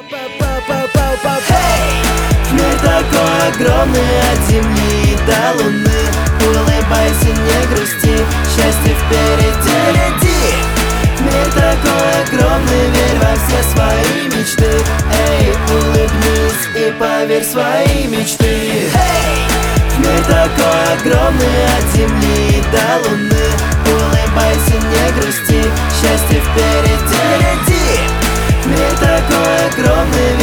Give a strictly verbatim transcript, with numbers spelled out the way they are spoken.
Мир такой огромный, от земли до луны. Улыбайся, не грусти, счастье впереди. Мир такой огромный, верь во все свои мечты. Эй, улыбнись и поверь в свои мечты. Мир такой огромный, от земли до луны. Улыбайся, не грусти, счастье впереди. Мир такой огромный,